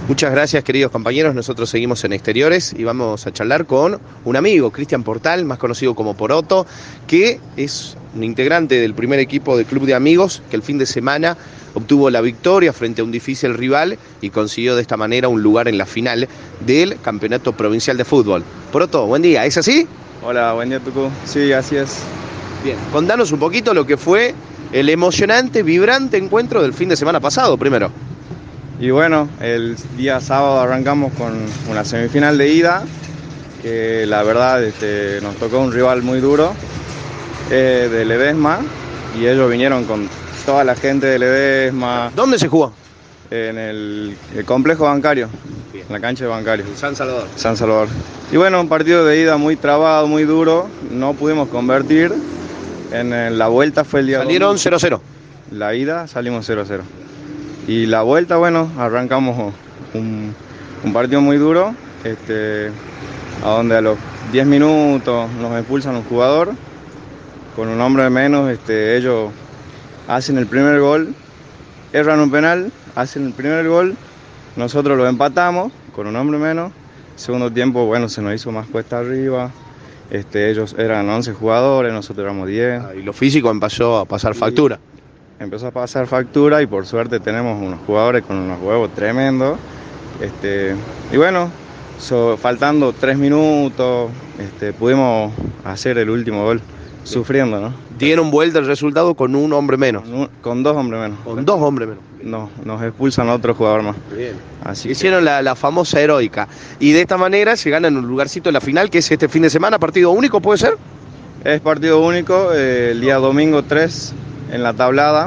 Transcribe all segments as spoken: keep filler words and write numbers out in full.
Muchas gracias, queridos compañeros. Nosotros seguimos en Exteriores y vamos a charlar con un amigo, Cristian Portal, más conocido como Poroto, que es un integrante del primer equipo del Club de Amigos, que el fin de semana obtuvo la victoria frente a un difícil rival y consiguió de esta manera un lugar en la final del Campeonato Provincial de Fútbol. Poroto, buen día, ¿es así? Hola, buen día, Tucu. Sí, así es. Bien, contanos un poquito lo que fue el emocionante, vibrante encuentro del fin de semana pasado, primero. Y bueno, el día sábado arrancamos con una semifinal de ida, que la verdad este, nos tocó un rival muy duro, eh, de Ledesma, y ellos vinieron con toda la gente de Ledesma. ¿Dónde se jugó? En el, el complejo bancario, Bien. En la cancha de bancario. En San Salvador. San Salvador. Y bueno, un partido de ida muy trabado, muy duro, no pudimos convertir. En la vuelta fue el día... Salieron cero cero. La ida salimos cero cero. Y la vuelta, bueno, arrancamos un, un partido muy duro, este, a donde a los diez minutos nos expulsan un jugador, con un hombre menos, este, ellos hacen el primer gol, erran un penal, hacen el primer gol, nosotros lo empatamos con un hombre menos, segundo tiempo, bueno, se nos hizo más cuesta arriba, este, ellos eran once jugadores, nosotros éramos diez. Ah, y lo físico empezó a pasar factura. Empezó a pasar factura y por suerte tenemos unos jugadores con unos huevos tremendos. Este, y bueno, so, faltando tres minutos, este, pudimos hacer el último gol, sí. Sufriendo, ¿no? Dieron vuelta el resultado con un hombre menos. Con, un, con dos hombres menos. Con dos hombres menos. No, nos expulsan a otro jugador más. Bien. Así Hicieron que... la, la famosa heroica. Y de esta manera se ganan un lugarcito en la final, que es este fin de semana, partido único, ¿puede ser? Es partido único, eh, el día domingo tres. En la tablada,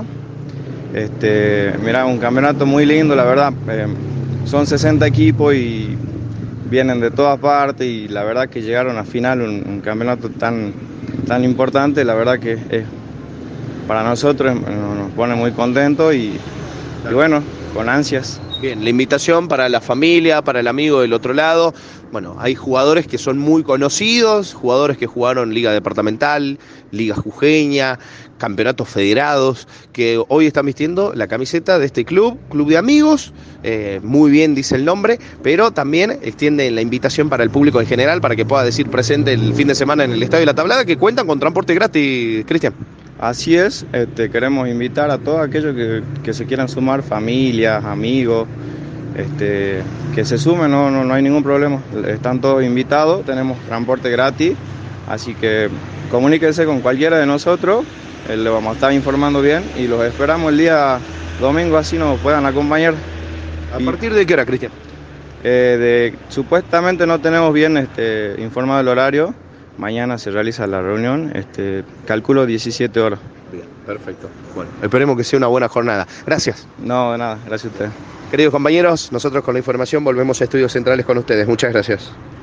este, mira, un campeonato muy lindo, la verdad, eh, son sesenta equipos y vienen de todas partes y la verdad que llegaron a final un, un campeonato tan, tan importante, la verdad que es, para nosotros nos pone muy contentos y, y bueno, con ansias. Bien, la invitación para la familia, para el amigo del otro lado. Bueno, hay jugadores que son muy conocidos, jugadores que jugaron Liga Departamental, Liga Jujeña, campeonatos federados, que hoy están vistiendo la camiseta de este club, Club de Amigos, eh, muy bien dice el nombre, pero también extiende la invitación para el público en general, para que pueda decir presente el fin de semana en el Estadio de la Tablada, que cuentan con transporte gratis, Cristian. Así es, este, queremos invitar a todos aquellos que, que se quieran sumar, familias, amigos, este, que se sumen, no, no, no hay ningún problema, están todos invitados, tenemos transporte gratis, así que comuníquense con cualquiera de nosotros, eh, le vamos a estar informando bien y los esperamos el día domingo, así nos puedan acompañar. ¿A y, partir de qué hora, Cristian? Eh, de, supuestamente no tenemos bien este, informado el horario. Mañana se realiza la reunión, este, calculo diecisiete horas. Bien, perfecto. Bueno, esperemos que sea una buena jornada. Gracias. No, de nada, gracias a ustedes. Queridos compañeros, nosotros con la información volvemos a Estudios Centrales con ustedes. Muchas gracias.